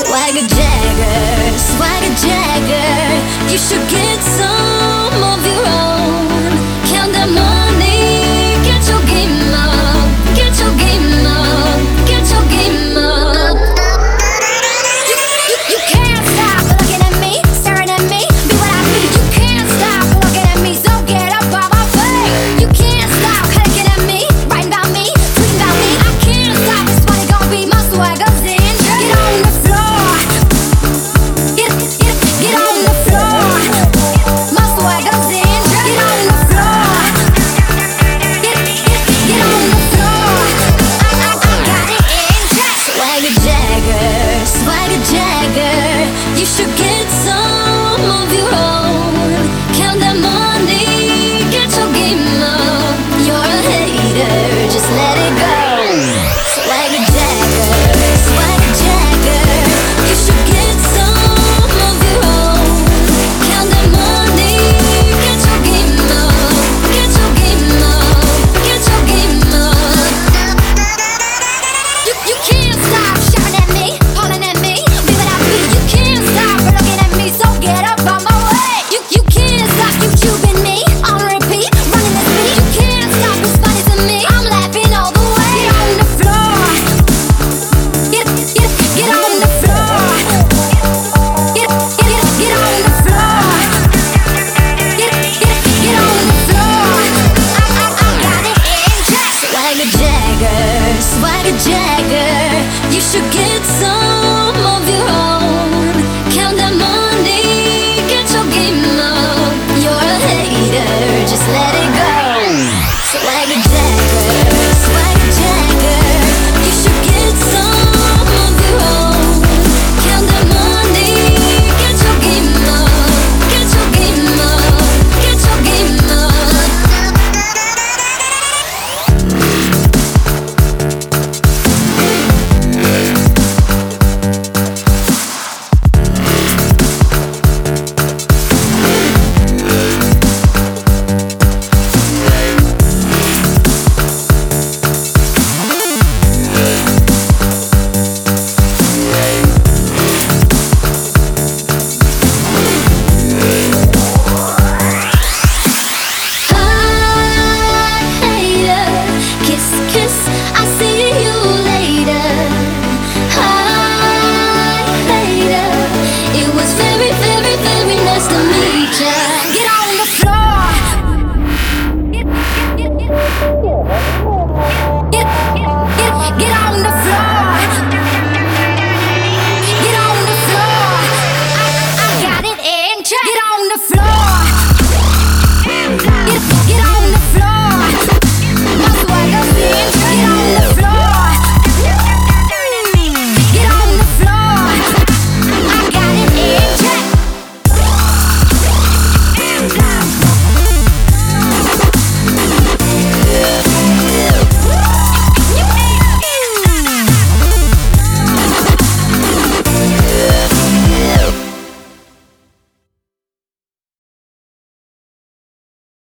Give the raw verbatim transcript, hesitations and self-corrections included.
Swagger Jagger, Swagger Jagger, you should get some of your own. Count the money, get your game up, get your game up, get your game up. You, you, you can't stop looking at me, staring at me, be what I be. You can't stop looking at me, so get up on my face. You can't stop looking at me, writing about me, tweeting about me. I can't stop, this one is gonna be my swagger's in. Get on the floor, get, get, get on the floor. My swagger's in. Get on the floor, get, get, get on the floor. I, I, I got it in check. Swagger Jagger, Swagger Jagger, you should get some of your own. Count that money, get your game up. You're a hater, just let it go. Swagger Jagger, Swagger Jagger, you should get some of your own. Count that money, get your game up, get your game up, get your game up. You, you can't stop shouting at me, calling at me, be what I be. You can't stop looking at me, so get up on my way. You, you can't stop YouTubing me, on repeat, running this beat. You can't stop, it's funny to me, I'm laughing all the way. Get on the floor, get, get, get on the floor. Get, get, get, get on the floor. Get, get, get on the floor. I, I, I got it in check. Swagger Jagger, Swagger Jagger, you should get some